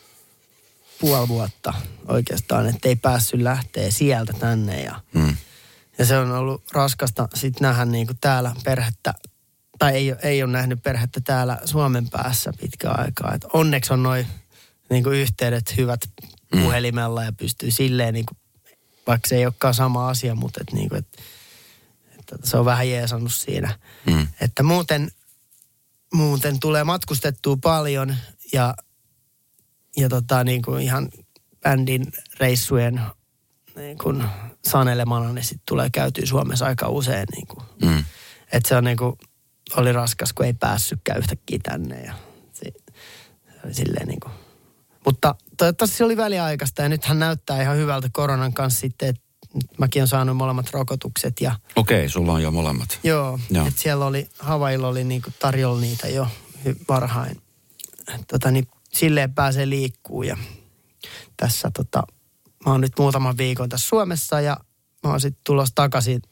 puoli vuotta oikeastaan, että ei päässyt lähteä sieltä tänne. Ja, hmm. ja se on ollut raskasta sitten nähdä niin kuin täällä perhettä, tai ei, ei ole nähnyt perhettä täällä Suomen päässä pitkään aikaa. Et onneksi on noin niin kuin yhteydet hyvät puhelimella ja pystyy silleen, niin kuin, vaikka se ei olekaan sama asia, mutta et, niin kuin, et, että se on vähän jeesannut siinä. Mm. Että muuten, muuten tulee matkustettua paljon ja, ja tota, niin kuin ihan bändin reissujen niin kuin sanelemana, niin sitten tulee käytyä Suomessa aika usein. Niin kuin. Mm. Että se on niin kuin, oli raskas, kun ei päässytkään yhtäkkiä tänne ja se, se oli silleen niin kuin. Mutta toivottavasti se oli väliaikaista ja nythän näyttää ihan hyvältä koronan kanssa sitten, että mäkin olen saanut molemmat rokotukset. Ja okei, sulla on jo molemmat. Joo, joo. Että siellä oli, Havailla oli niinku tarjolla niitä jo varhain. Tota, niin silleen pääsee liikkuu ja tässä tota, mä oon nyt muutaman viikon tässä Suomessa ja mä oon sitten tulossa takaisin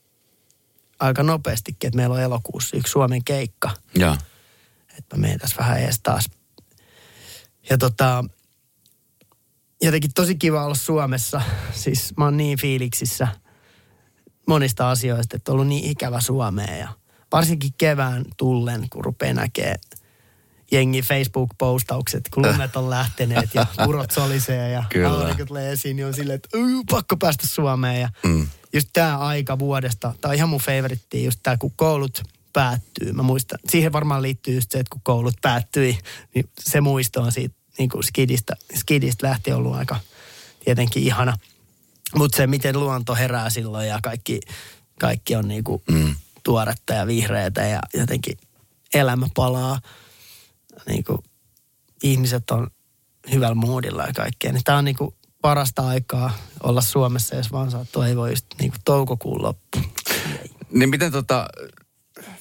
aika nopeastikin, että meillä on elokuussa yksi Suomen keikka. Joo. Että mä menen tässä vähän ees taas. Ja tota, jotenkin tosi kiva olla Suomessa. Siis mä oon niin fiiliksissä monista asioista, että on ollut niin ikävä Suomea. Ja varsinkin kevään tullen, kun rupeaa näkemään jengi Facebook-postaukset, kun lumet on lähteneet ja purot solisee ja aurinko tulee esiin, niin on silleen, että pakko päästä Suomeen. Ja mm. just tää aika vuodesta, tää on ihan mun favoritti, just tää, kun koulut päättyy. Mä muistan, siihen varmaan liittyy just se, että kun koulut päättyi, niin se muisto on siitä niin kuin skidistä, skidistä lähti ollut aika tietenkin ihana. Mutta se, miten luonto herää silloin ja kaikki, kaikki on niin kuin mm. tuoretta ja vihreätä ja jotenkin elämä palaa. Niin kuin ihmiset on hyvällä moodilla ja kaikkea. Niin tää on niin kuin parasta aikaa olla Suomessa, jos vaan saa toivoa just niin kuin toukokuun loppu. Niin miten tota,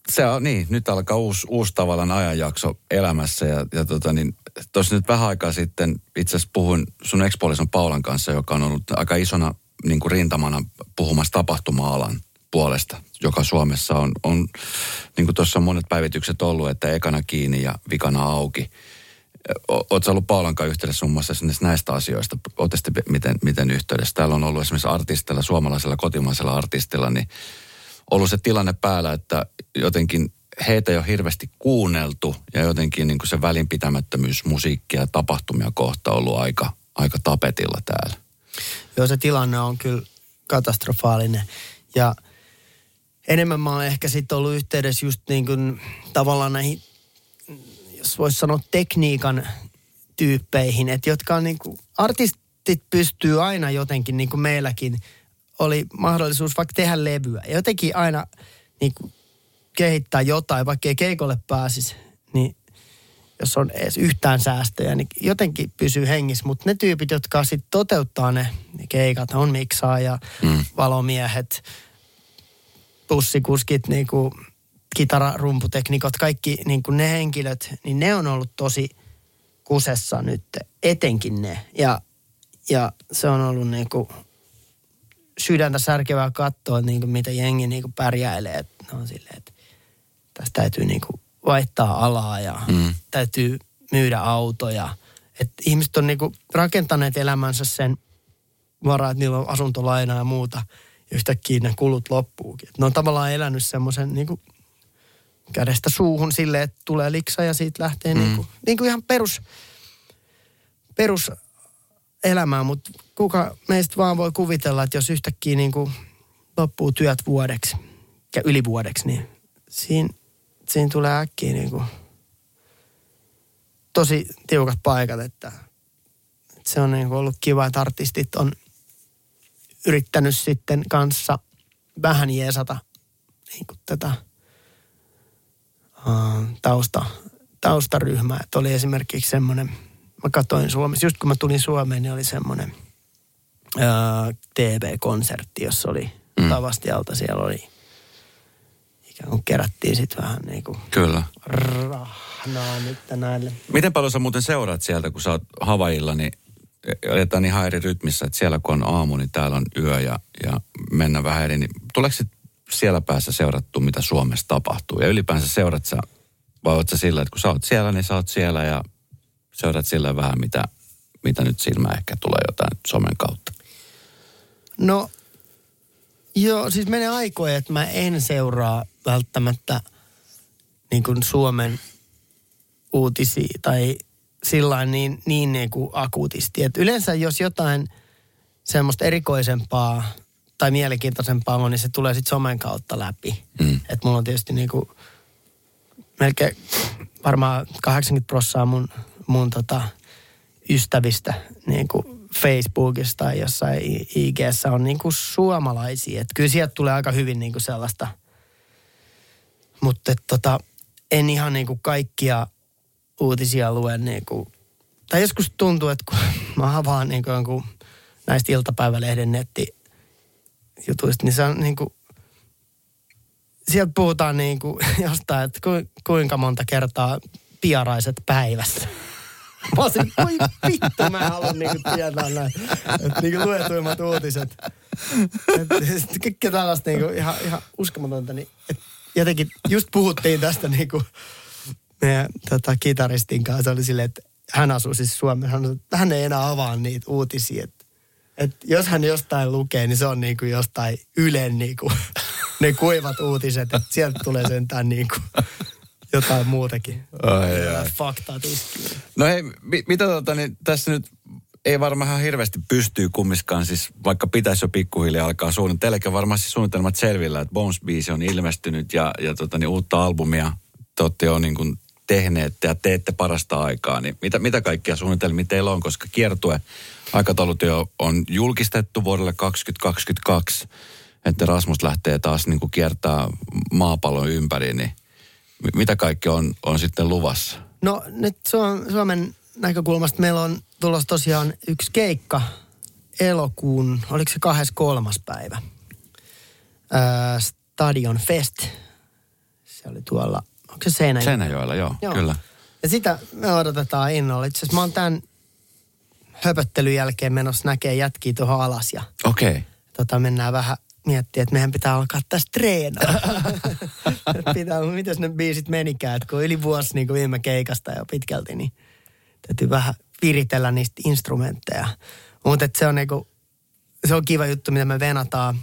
Se on niin, nyt alkaa uusi, uusi tavallaan ajanjakso elämässä ja, ja tota niin, tuossa nyt vähän aikaa sitten itse asiassa puhuin sun ex-puolison Paulan kanssa, joka on ollut aika isona niin kuin rintamana puhumassa tapahtuma-alan puolesta, joka Suomessa on, on niin kuin tuossa on monet päivitykset ollut, että ekana kiinni ja vikana auki. Oletko ollut Paulan kanssa yhteydessä muun muassa näistä asioista? Oletko sitten miten, miten yhteydessä? Täällä on ollut esimerkiksi artistilla, suomalaisella kotimaisella artistilla, niin ollut se tilanne päällä, että jotenkin heitä ei ole hirveästi kuunneltu ja jotenkin niin kuin se välinpitämättömyys musiikkia ja tapahtumia kohta on ollut aika, aika tapetilla täällä. Joo, se tilanne on kyllä katastrofaalinen ja enemmän mä oon ehkä sitten ollut yhteydessä just niin kuin tavallaan näihin, jos voisi sanoa tekniikan tyyppeihin, että jotka on niin kuin, artistit pystyy aina jotenkin niin kuin meilläkin oli mahdollisuus vaikka tehdä levyä. Ja jotenkin aina niin kuin kehittää jotain, vaikka ei keikolle pääsisi, niin jos on edes yhtään säästöjä, niin jotenkin pysyy hengissä. Mutta ne tyypit, jotka sitten toteuttaa ne, ne keikat, on miksaaja, mm. valomiehet, bussikuskit, niin kuin kitara-rumputeknikot, kaikki niin kuin ne henkilöt, niin ne on ollut tosi kusessa nyt, etenkin ne. Ja, ja se on ollut niin kuin sydäntä särkevää katsoa, niin kuin mitä jengi niin kuin pärjäilee. Että ne on silleen, että tästä täytyy niin kuin vaihtaa alaa ja mm. täytyy myydä autoja. Että ihmiset on niin kuin rakentaneet elämänsä sen varaa, että niillä on asuntolaina ja muuta. Ja yhtäkkiä ne kulut loppuukin. Et ne on tavallaan elänyt semmoisen niin kuin kädestä suuhun silleen, että tulee liksa ja siitä lähtee mm. niin kuin, niin kuin ihan perus, perus elämää, mutta kuka meistä vaan voi kuvitella, että jos yhtäkkiä niin kuin loppuu työt vuodeksi ja yli vuodeksi, niin siinä, siinä tulee äkkiä niin kuin tosi tiukat paikat, että, että se on niin kuin ollut kiva, että artistit on yrittänyt sitten kanssa vähän jeesata niin kuin tätä uh, tausta, taustaryhmää. Että oli esimerkiksi semmoinen, mä katsoin Suomessa, just kun mä tulin Suomeen, niin oli semmoinen uh, T V-konsertti, jossa oli mm. Tavastialta. Siellä oli, ikään kuin kerättiin sitten vähän niin kuin kyllä rahnaa nyt näille. Miten paljon sä muuten seuraat sieltä, kun sä oot Havaijilla, niin eletään ihan eri rytmissä, että siellä kun on aamu, niin täällä on yö ja, ja mennä vähän eri, niin tuleeko siellä päässä seurattua, mitä Suomessa tapahtuu? Ja ylipäänsä seurat sä, vai oot sä sillä, että kun sä oot siellä, niin sä oot siellä ja seurat sillä vähän, mitä, mitä nyt silmään ehkä tulee jotain somen kautta? No, joo, siis menee aikoja, että mä en seuraa välttämättä niin kuin Suomen uutisia tai sillain niin, niin, niin kuin akuutisti. Et yleensä jos jotain semmoista erikoisempaa tai mielenkiintoisempaa on, niin se tulee sitten somen kautta läpi. Mm. Että mulla on tietysti niin kuin melkein varmaan kahdeksankymmentä prosenttia mun, mun tota ystävistä niin kuin Facebookista tai jossain I G:ssä on niin kuin suomalaisia. Että kyllä sieltä tulee aika hyvin niin kuin sellaista. Mutta tota, en ihan niin kuin kaikkia uutisia luen niin kuin, tai joskus tuntuu, että kun mä avaan niin kuin jonkun näistä iltapäivälehden nettijutuista, niin se on niin kuin, sieltä puhutaan niin kuin jostain, että ku, kuinka monta kertaa piaraiset päivässä. Mä oon siinä, voi vittu, mä haluan niin kuin tietää näin, että niin kuin luetuimmat uutiset. Sitten kaikkea tällaista niin kuin ihan, ihan uskomatonta, niin että jotenkin just puhuttiin tästä niin kuin meidän tota, kitaristin kanssa oli silleen, että hän asuu siis Suomessa. Hän, hän ei enää avaa niitä uutisia. Että, että jos hän jostain lukee, niin se on niin kuin jostain Ylen niin kuin, ne kuivat uutiset. Että sieltä tulee sentään niin kuin jotain muutakin. Ai, ai. Faktaa tiskiin. No hei, mi- mitä tota, niin tässä nyt ei varmaan hirveästi pystyy kummiskaan, siis vaikka pitäisi jo pikkuhiljaa alkaa suunnitella. Eli varmasti suunnitelmat selvillä, että Bones-biisi on ilmestynyt ja, ja tota, niin uutta albumia te olette jo niin kuin tehneet ja teette parasta aikaa, niin mitä, mitä kaikkia suunnitelmia teillä on, koska kiertue aikataulut jo on julkistettu vuodelle kaksituhattakaksikymmentäkaksi, että Rasmus lähtee taas niin kuin kiertää maapallon ympäri, niin mitä kaikki on, on sitten luvassa? No nyt Suomen näkökulmasta meillä on tulossa tosiaan yksi keikka elokuun, oliko se kahdeskymmeneskolmas päivä? Ää, Stadion Fest. Se oli tuolla, onko se Seinäjoella? Seinäjoella, joo, joo, kyllä. Ja sitä me odotetaan innolla. Itse asiassa mä oon tämän höpöttelyn jälkeen menossa näkee jätkiä tuohon alas. Ja okei. Okay. Tota, mennään vähän miettimään, että meidän pitää alkaa tässä treenaa. pitää, mitäs ne biisit menikään, että kun yli vuosi niin kuin viime keikasta jo pitkälti, niin täytyy vähän viritellä niistä instrumentteja. Mutta se on niinku, se on kiva juttu, mitä me venataan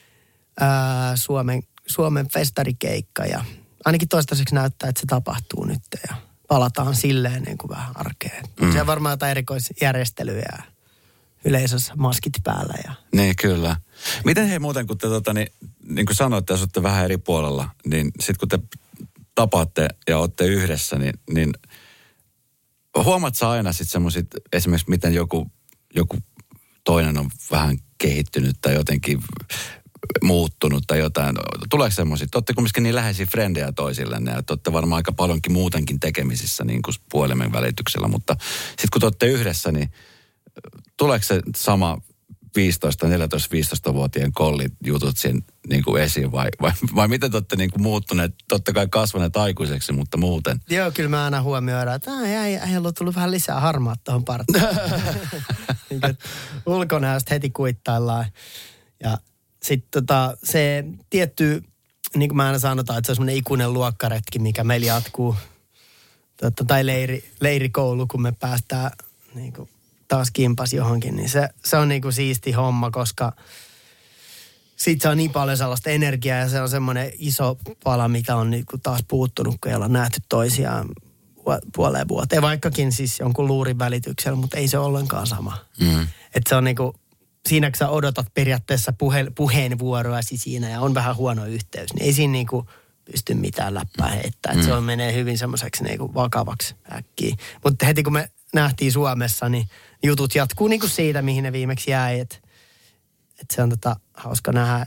ää, Suomen, Suomen festarikeikka ja ainakin toistaiseksi näyttää, että se tapahtuu nyt ja palataan silleen niin kuin vähän arkeen. Mm. Se on varmaan jotain erikoisjärjestelyjä ja yleisössä maskit päällä. Ja... Niin, kyllä. Miten hei muuten, kun te tota, niin, niin kuin sanoitte, jos olette vähän eri puolella, niin sitten kun te tapaatte ja olette yhdessä, niin, niin huomaat sä aina sitten semmoiset, esimerkiksi miten joku, joku toinen on vähän kehittynyt tai jotenkin muuttunut tai jotain. Tuleeko semmoisia? Te olette kumminkin niin läheisiä frendejä toisillenne ja te olette varmaan aika paljonkin muutenkin tekemisissä niin kuin puhelimen välityksellä, mutta sitten kun te olette yhdessä, niin tuleeko se sama viisitoista, neljätoista, viisitoista-vuotiaan kollijutut siinä niin kuin esiin vai, vai, vai miten te olette niin kuin muuttuneet, totta kai kasvaneet aikuiseksi, mutta muuten? Joo, kyllä mä aina huomioidaan, että ei, ei ollut tullut vähän lisää harmaat tuohon partaan. niin, ulkonäöstä heti kuittaillaan. Ja sitten tota, se tietty, niin kuin mä aina sanotaan, että se on semmoinen ikuinen luokkaretki, mikä meillä jatkuu. Totta, tai leiri, leirikoulu, kun me päästään niin kuin taas kimpas johonkin, niin se, se on niinku siisti homma, koska siitä saa niin paljon sellaista energiaa ja se on semmoinen iso pala, mitä on niinku taas puuttunut, kun ei olla nähty toisiaan puoleen vuoteen, vaikkakin siis jonkun luurin välityksellä, mutta ei se ole ollenkaan sama. Mm. Että se on niinku, siinä kun sä odotat periaatteessa puhe, puheenvuoroasi siinä ja on vähän huono yhteys, niin ei siinä niinku pysty mitään läppää heittää. Mm. Se on, menee hyvin semmoiseksi niinku vakavaksi äkkiä. Mutta heti kun me nähtiin Suomessa, niin jutut jatkuu niin kuin siitä, mihin ne viimeksi jäi. Että et se on tota hauska nähdä.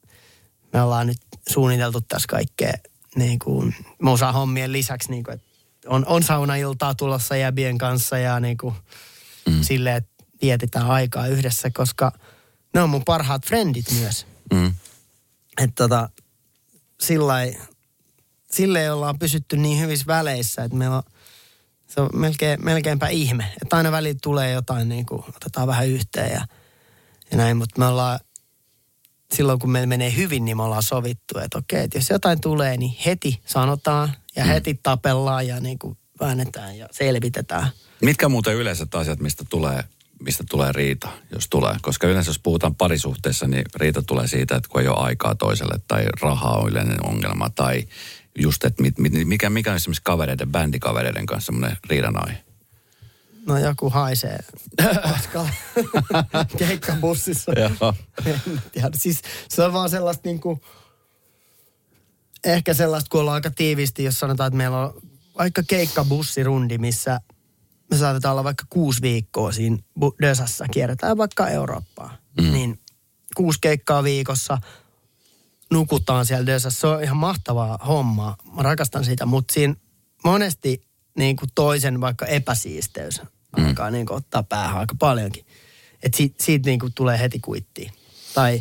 Me ollaan nyt suunniteltu tässä kaikkea niin kuin musahommien lisäksi, niin kuin, että on, on saunailtaa tulossa jäbien kanssa ja niin kuin mm. silleen, että vietetään aikaa yhdessä, koska ne on mun parhaat frendit myös. Mm. Että tota, sillai, silleen ollaan pysytty niin hyvissä väleissä, että meillä on se on melkein, melkeinpä ihme. Että aina välillä tulee jotain, niin kuin otetaan vähän yhteen ja, ja näin. Mutta me ollaan, silloin kun meillä menee hyvin, niin me ollaan sovittu, että okei, että jos jotain tulee, niin heti sanotaan ja mm. heti tapellaan ja niin kuin väännetään ja selvitetään. Mitkä muuten yleiset asiat, mistä tulee, mistä tulee riita, jos tulee? Koska yleensä jos puhutaan parisuhteessa, niin riita tulee siitä, että kun ei ole aikaa toiselle tai rahaa on yleinen ongelma tai just, että mit, mit, mikä, mikä on esimerkiksi kavereiden, bändikavereiden kanssa semmoinen riidan aihe? No joku haisee paskalla keikkabussissa. Joo. En tiedä. Siis se on vaan sellaista niinku, ehkä sellaista, kun ollaan aika tiivisti, jos sanotaan, että meillä on vaikka keikkabussirundi, missä me saatetaan olla vaikka kuusi viikkoa siinä Dösassa, kierretään vaikka Eurooppaa. Mm. Niin kuusi keikkaa viikossa, nukutaan siellä Dösassa. Se on ihan mahtavaa hommaa. Mä rakastan sitä, mutta siinä monesti niin kuin toisen vaikka epäsiisteys mm. alkaa niin kuin ottaa päähän aika paljonkin. Että siitä, siitä niin kuin tulee heti kuittiin. Tai,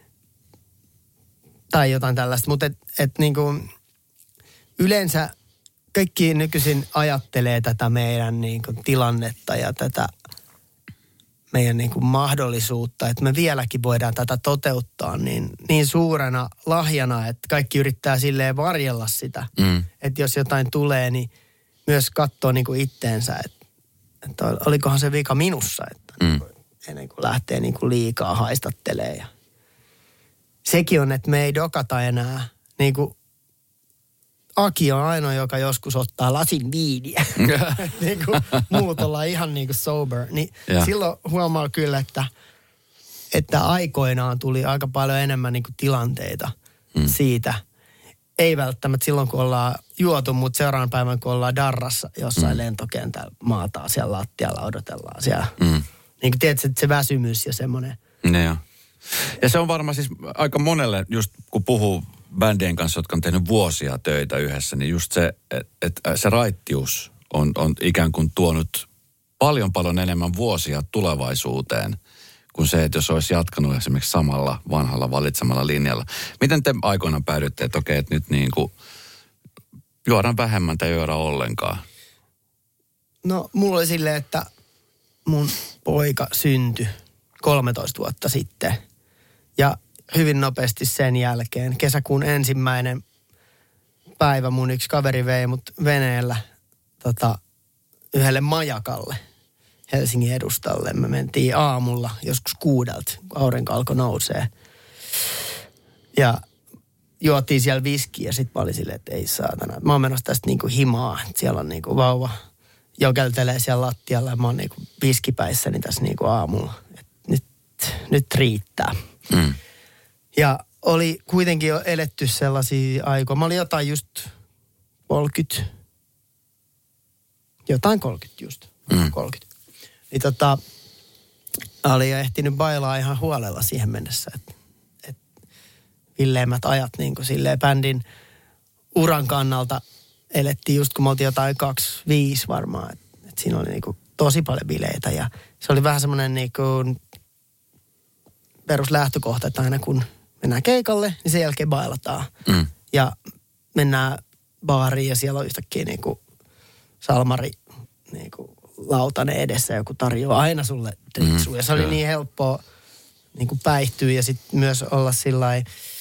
tai jotain tällaista. Mutta et, et niin kuin yleensä kaikki nykyisin ajattelee tätä meidän niin kuin tilannetta ja tätä meidän niin kuin mahdollisuutta, että me vieläkin voidaan tätä toteuttaa niin, niin suurena lahjana, että kaikki yrittää silleen varjella sitä. Mm. Että jos jotain tulee, niin myös katsoo niin kuin itteensä, että, että olikohan se vika minussa, että mm. ennen kuin lähtee niin kuin liikaa haistattelee. Ja sekin on, että me ei dokata enää. Niin kuin Aki on ainoa, joka joskus ottaa lasin viiniä. niin kuin muut ollaan ihan niin kuin sober. Niin silloin huomaa kyllä, että, että aikoinaan tuli aika paljon enemmän niin kuin tilanteita mm. siitä. Ei välttämättä silloin, kun ollaan juotu, mutta seuraavan päivän, kun ollaan darrassa jossain mm. lentokentällä, maataan siellä lattialla, odotellaan siellä. Mm. Niin kuin tiedät, että se väsymys ja semmoinen. Ne joo. Ja se on varmaan siis aika monelle, just kun puhuu bändien kanssa, jotka on tehnyt vuosia töitä yhdessä, niin just se, että et se raittius on, on ikään kuin tuonut paljon paljon enemmän vuosia tulevaisuuteen kuin se, että jos olisi jatkanut esimerkiksi samalla vanhalla valitsemalla linjalla. Miten te aikoinaan päädyitte, että okei, että nyt niin kuin, Juodaan vähemmän tai juoda ollenkaan. No, mulla oli silleen, että mun poika syntyi kolmetoista vuotta sitten. Ja hyvin nopeasti sen jälkeen, kesäkuun ensimmäinen päivä mun yksi kaveri vei mut veneellä tota, yhdelle majakalle Helsingin edustalle. Me mentiin aamulla joskus kuudelta, kun aurinko alkoi nousee. Ja juotiin siellä viskiä ja sit mä olin silleen, että ei saatana. Mä oon menossa tästä niinku himaa. Siellä on niinku vauva jokeltelee siellä lattialla ja mä oon niinku viskipäissäni tässä niinku aamulla. Et nyt, nyt riittää. Mm. Ja oli kuitenkin jo eletty sellaisia aikoja. Mä olin jotain just kolmekymmentä. Jotain kolmekymmentä just. Mm. kolmekymmentä. Niin tota, oli jo ehtinyt bailaa ihan huolella siihen mennessä. Että et villeimmät ajat niin kuin silleen bändin uran kannalta elettiin just kun me oltiin jotain kaksikymmentäviisi varmaan. Että et siinä oli niin kuin tosi paljon bileitä ja se oli vähän semmoinen niin kuin peruslähtökohta, että aina kun mennään keikalle, niin sen jälkeen bailataan. Mm. Ja mennään baariin ja siellä on yhtäkkiä niinku salmari niinku lautanen edessä, joku tarjoaa aina sulle drinksuja. Mm, ja se oli niin helppoa niinku päihtyä ja sitten myös olla sillai,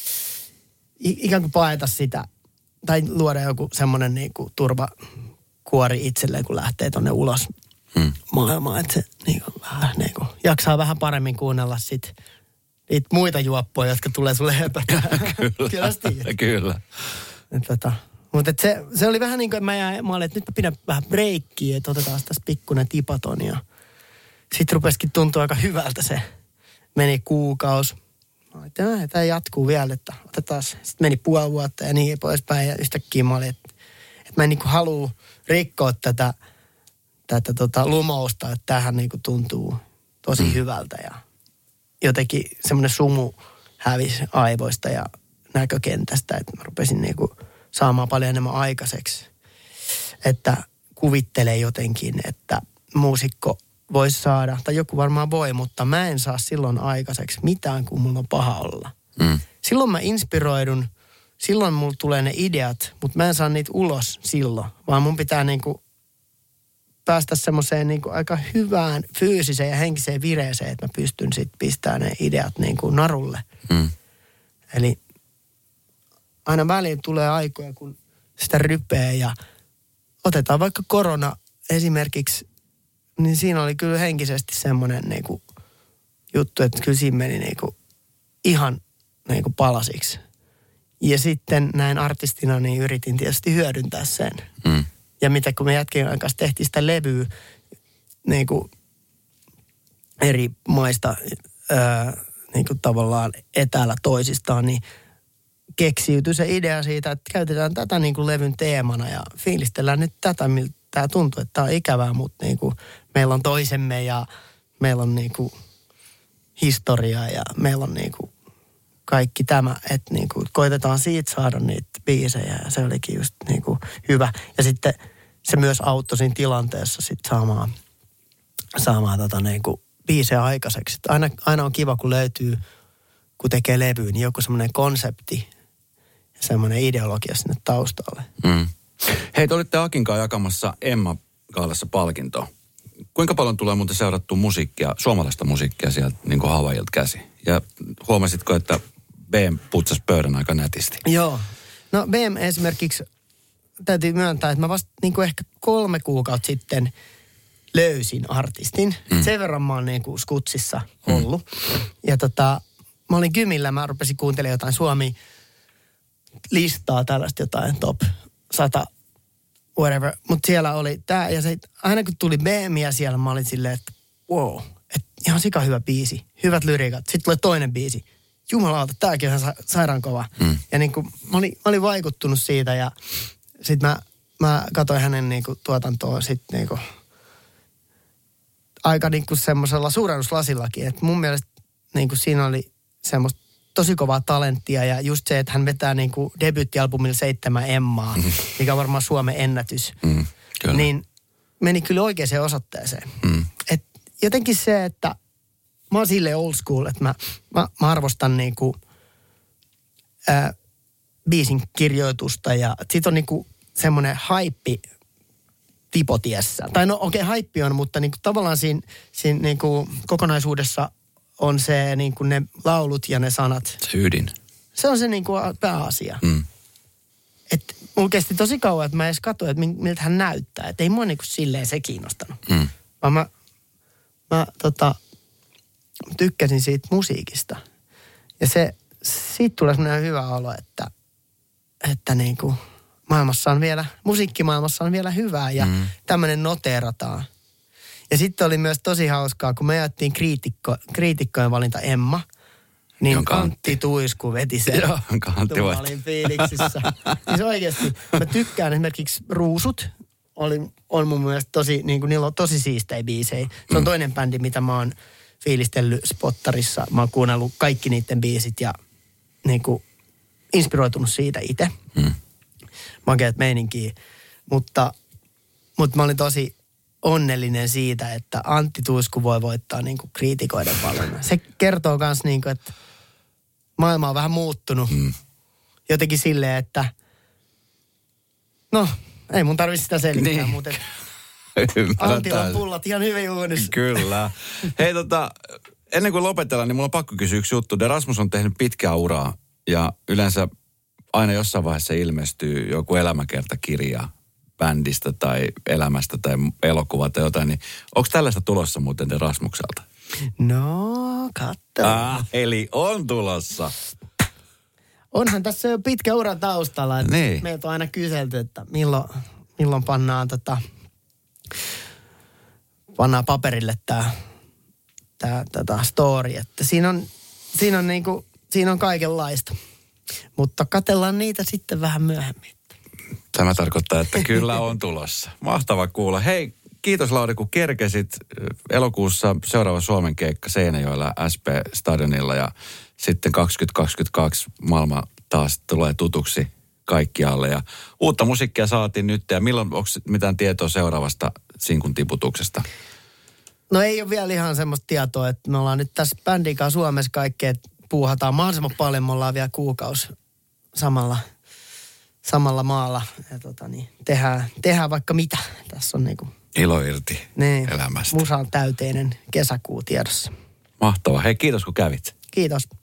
ikään kuin paeta sitä, tai luoda joku semmoinen niinku turvakuori itselleen, kun lähtee tonne ulos mm. maailmaan. Että se niinku vähän niinku jaksaa vähän paremmin kuunnella sit niitä muita juoppoja, jotka tulee sulle höpötään. Kyllä, kyllä. kyllä. Tota, mutta se, se oli vähän niin kuin, että mä, jäin, mä olin, että nyt mä pidän vähän breikkiä, että otetaan tässä pikkuinen tipaton. Ja sitten rupesikin tuntua aika hyvältä se. Meni kuukausi. Mä olin, että tämä jatkuu vielä, että otetaan. Sitten meni puoli vuotta ja niin poispäin. Ja yhtäkkiä mä olin, että, että mä en niin kuin halua rikkoa tätä, tätä tota lumousta, että tämähän niin kuin tuntuu tosi mm. hyvältä. Ja jotenkin semmoinen sumu hävisi aivoista ja näkökentästä, että mä rupesin niinku saamaan paljon enemmän aikaiseksi. Että kuvittelee jotenkin, että muusikko voisi saada, tai joku varmaan voi, mutta mä en saa silloin aikaiseksi mitään, kun mulla on paha olla. Mm. Silloin mä inspiroidun, silloin mulla tulee ne ideat, mutta mä en saa niitä ulos silloin, vaan mun pitää niinku päästä semmoiseen niinku aika hyvään fyysiseen ja henkiseen vireeseen, että mä pystyn sitten pistämään ne ideat niinku narulle. Mm. Eli aina väliin tulee aikoja, kun sitä rypeää ja otetaan vaikka korona esimerkiksi, niin siinä oli kyllä henkisesti semmoinen niinku juttu, että kyllä siinä meni niinku ihan niinku palasiksi. Ja sitten näin artistina niin yritin tietysti hyödyntää sen. Mm. Ja mitä kun me jätkien kanssa tehtiin sitä levyä niin kuin eri maista ää, niin kuin tavallaan etäällä toisistaan, niin keksiytyi se idea siitä, että käytetään tätä niin kuin levyn teemana ja fiilistellään nyt tätä, miltä tämä tuntuu, että tämä on ikävää, mutta niin kuin meillä on toisemme ja meillä on niin kuin historiaa ja meillä on niin kuin kaikki tämä, että niin kuin koitetaan siitä saada niitä biisejä ja se olikin just niin kuin hyvä. Ja sitten se myös auttoi siinä tilanteessa sitten saamaan, saamaan tota niin kuin biisejä aikaiseksi. Aina, aina on kiva, kun löytyy, kun tekee levyä, niin joku semmoinen konsepti ja semmoinen ideologia sinne taustalle. Mm. Hei, te olitte Akinkaan jakamassa Emma-gaalassa palkintoa. Kuinka paljon tulee muuten seurattua musiikkia, suomalaista musiikkia sieltä niin kuin Havaijilta käsi? Ja huomasitko, että B M putsasi pöydän aika nätisti? Joo. No B M esimerkiksi, täytyy myöntää, että mä vasta niin kuin ehkä kolme kuukautta sitten löysin artistin. Mm. Sen verran mä oon niin kuin skutsissa ollut. Mm. Ja tota, mä olin Kymillä, mä rupesin kuuntelemaan jotain Suomi-listaa, tällaista jotain top sata, whatever. Mutta siellä oli tää, ja se, aina kun tuli B Miä siellä, mä olin silleen, että wow, että ihan sika hyvä biisi, hyvät lyriikat. Sitten tulee toinen biisi. Jumalauta, tääkin on ihan sa- sairaan kova. Mm. Ja niin kuin, mä olin, mä olin vaikuttunut siitä, ja sitten mä, mä katsoin hänen niin kuin tuotantoa sitten niin kuin aika niin kuin semmoisella suurennuslasillakin. Että mun mielestä niin kuin siinä oli semmoista tosi kovaa talenttia ja just se, että hän vetää niin kuin debyyttialbumilla seitsemän Emmaa, mm. mikä on varmaan Suomen ennätys, mm, niin meni kyllä oikeaan osoitteeseen. Mm. Et jotenkin se, että mä oon silleen old school, että mä, mä, mä arvostan niin kuin ää, biisin kirjoitusta ja sit on niin kuin semmoinen haippi tipotiessä. Tai no okei, okay, haippi on, mutta niinku tavallaan siinä, siinä niinku kokonaisuudessa on se niinku ne laulut ja ne sanat. Se ydin. Se on se niinku pääasia. Mm. Että mulla kesti tosi kauan, että mä edes katsoin, että miltä hän näyttää. Että ei mua niinku silleen se kiinnostanut. Mm. Vaan mä, mä tota, tykkäsin siitä musiikista. Ja se, siitä tulee semmoinen hyvä olo, että, että niinku maailmassa on vielä, musiikkimaailmassa on vielä hyvää ja mm. tämmöinen noteerataan. Ja sitten oli myös tosi hauskaa, kun me jaettiin kriitikko, kriitikkojen valinta Emma, niin Jonka Antti Antti. Tuisku veti sen. Joo, Antti voitti. Olin fiiliksissä. Siis oikeasti, mä tykkään esimerkiksi Ruusut. Oli, on mun mielestä tosi, niin kuin niillä on tosi siistejä biisejä. Se on mm. toinen bändi, mitä mä oon fiilistellyt Spottarissa. Mä oon kuunnellut kaikki niiden biisit ja niin kuin inspiroitunut siitä itse. Mm. Makeat meininkiä. Mutta, mutta mä olin tosi onnellinen siitä, että Antti Tuisku voi voittaa niin kuin kriitikoiden valinnan. Se kertoo myös, niin kuin, että maailma on vähän muuttunut. Mm. Jotenkin silleen, että no, ei mun tarvitse sitä selittää, niin. Mutta Antilla on pullat ihan hyvin uunissa. Kyllä. Hei tota, ennen kuin lopetellaan, niin mulla on pakko kysyä yksi juttu. De Rasmus on tehnyt pitkää uraa ja yleensä aina jossain vaiheessa ilmestyy joku elämäkertakirja bändistä tai elämästä tai elokuva tai jotain, niin onko tällaista tulossa muuten De Rasmukselta? No, katso. Ah, eli on tulossa. Onhan tässä jo pitkä ura taustalla. Niin. Meiltä on aina kyselty, että milloin, milloin pannaan, tota, pannaan paperille tämä tää, tää story. Että siinä on, siinä on, niinku, siinä on kaikenlaista. Mutta katsellaan niitä sitten vähän myöhemmin. Tämä tarkoittaa, että kyllä on tulossa. Mahtava kuulla. Hei, kiitos Lauri, kun kerkesit. Elokuussa seuraava Suomen keikka Seinäjoella S P-stadionilla ja sitten kaksituhattakaksikymmentäkaksi maailma taas tulee tutuksi kaikkialle. Ja uutta musiikkia saatiin nyt ja milloin, onko mitään tietoa seuraavasta sinkun tiputuksesta? No ei ole vielä ihan semmoista tietoa, että me ollaan nyt tässä bändin kanssa Suomessa kaikkea, että puuhataan mahdollisimman paljon, me ollaan vielä kuukausi samalla samalla maalla ja tota niin, tehdään, tehdään vaikka mitä. Tässä on niinku ilo irti niin, elämästä. Musan täyteinen kesäkuu tiedossa. Mahtavaa. Hei, kiitos kun kävit. Kiitos.